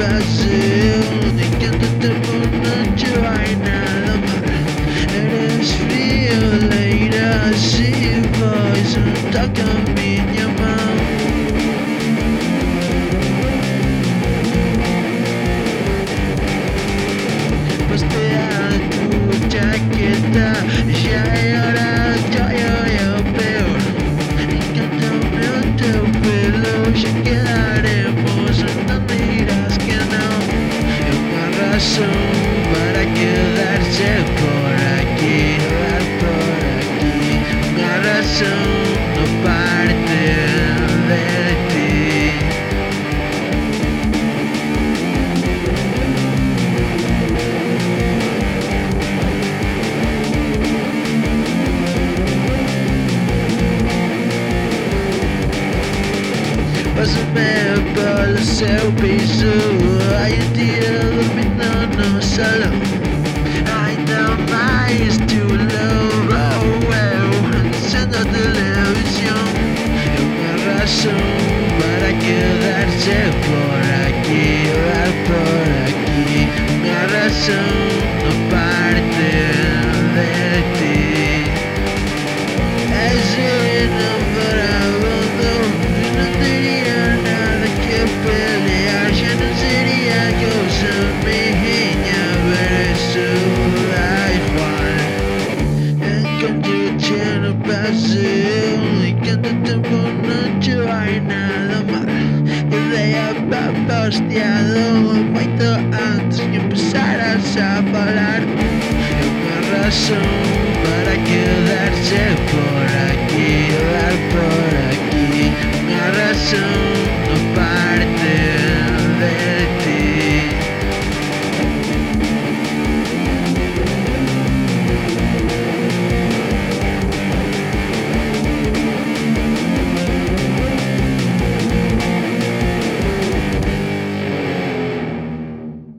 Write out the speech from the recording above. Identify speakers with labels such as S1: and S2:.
S1: pasión y cántate por noche, hay nada mal. Eres frío, leira, si voy, un toque a minha mão. Postea tu jaqueta, já é hora de olhar o peor. Encanta-me o teu pelo, já quedaremos, não dirás que não. É uma razão para quedar-se por aqui, por aqui. Uma razão não parte de ti. Passa-me pelo seu piso, ai o dia dormindo no salão. Ainda mais too low, acendo a televisão. É uma razão para quedar-se por aqui, por aqui. Uma razão não parte de ti. És enamorado, não teria nada que pelear, já não seria cosa minha, pero isso dá igual. Encontrei-te no passeio, e canta-te por noche, vai nada mal. Ideia posteado muito antes que empezaras a falar. É uma razão para quedar-se por aqui, por aqui. Uma razão